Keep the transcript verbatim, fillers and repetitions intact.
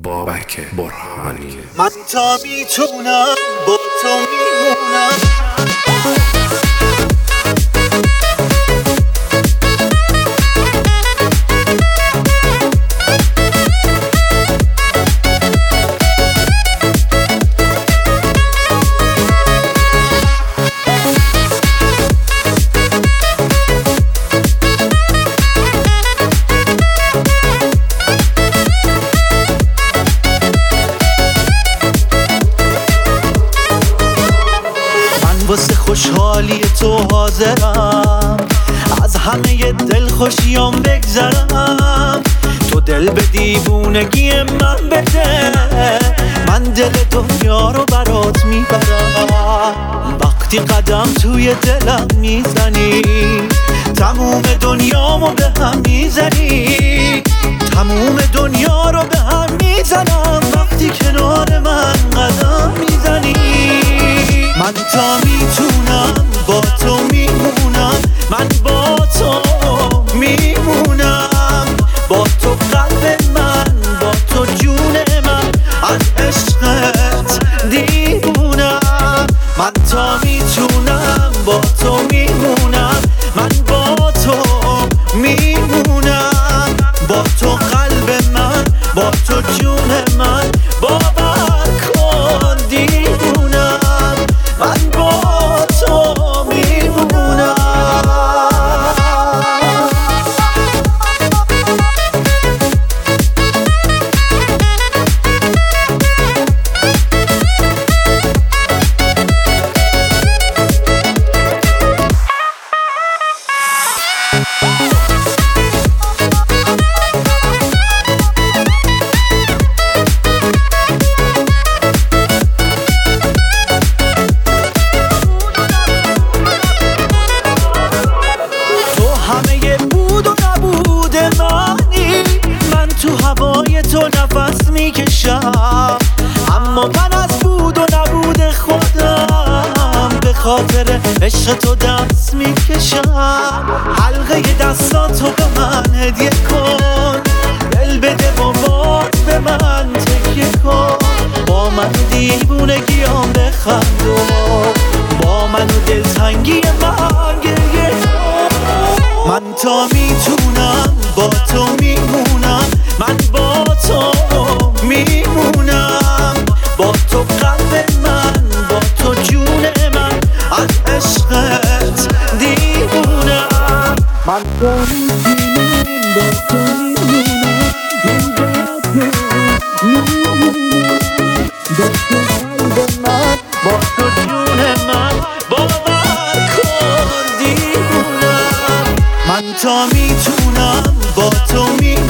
بابک برهانی. من تا میتونم با تو میمونم. واسه خوشحالی تو حاضرم، از همه دل خوشیام بگذرم. تو دل به دیوونگی من بده، من دل دنیا رو برات میبرم. وقتی قدم توی دلم میزنی، تموم دنیامو به هم میزنی. تموم دنیا رو به هم میزنم وقتی کنار من قدم میزنی. من تا میتونم با تو میمونم، من با تو میمونم. با تو قلب من، با تو جون من، از عشقت دیوونم. من تا میتونم با تو میمونم، من با تو میمونم. با تو قلب من، با تو جون من، باور کن دیوونم. من با تو میمونم. تو نفس میکشم، اما من از بود و نبود خودم به خاطر عشق تو دست میکشم. حلقه دستاتو به من هدیه کن، دل بده و باز به من تکیه کن. با من دیوونگیام بخند و با من و دلتنگی من گریه کن. من تا میتونم با تو میمونم، من با تو میمونم. با تو قلب من، با تو جون من، از عشقت دیوونم. من تا میتونم با تو میمونم، من با تو میمونم. با تو قلب من، با تو جون من، باور کن دیوونم. من تا میتونم با تو میمونم.